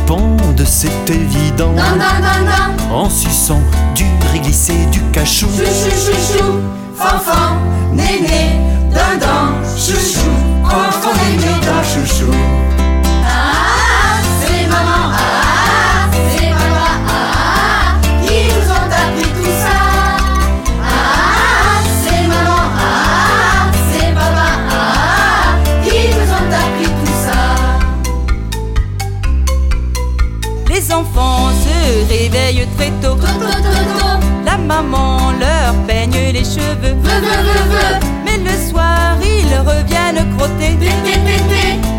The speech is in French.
pondent, c'est évident. En suçant du riz glissé, du cachou. Chou chou chou chou, fanfan, néné, dindon, chouchou, enfant néné dans chouchou. Ah, c'est maman, ah, c'est papa, ah, qui nous ont appris tout ça. Ah, c'est maman, ah, c'est papa, ah, qui nous ont appris tout ça. Les enfants se réveillent très tôt. La maman leur peigne les cheveux. Mais le soir ils reviennent crotter.